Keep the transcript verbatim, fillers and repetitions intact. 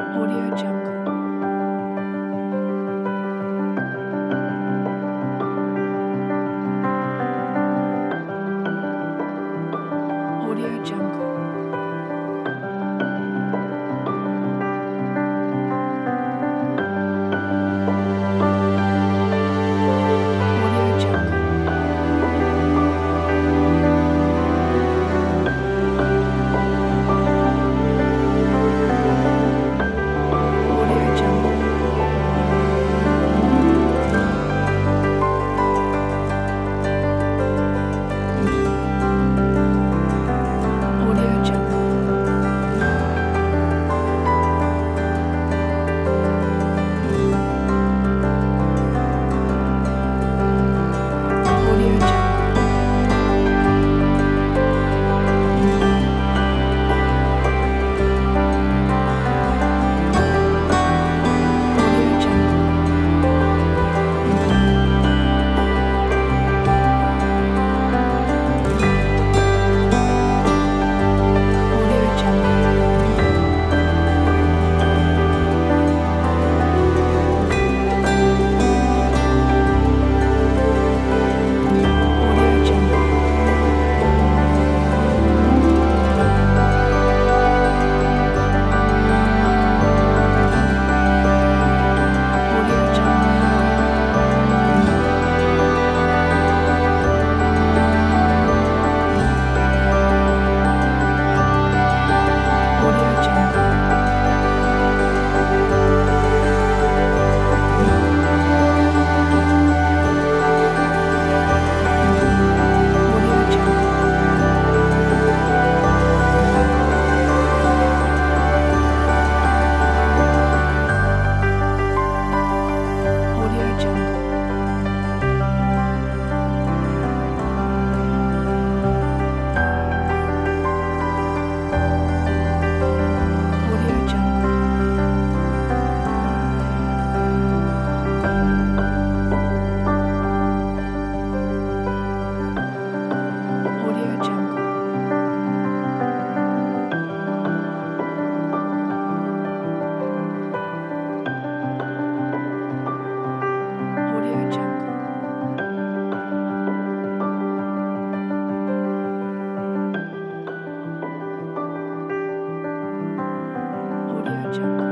Audio Jungle. Audio Jungle. Audio Jungle. Audio Jungle. Audio Jungle. Audio Jungle. Audio Jungle. Audio Jungle. Audio Jungle. Audio Jungle. Audio Jungle. Audio Jungle. Audio Jungle. Audio Jungle. Audio Jungle. Audio Jungle. Audio Jungle.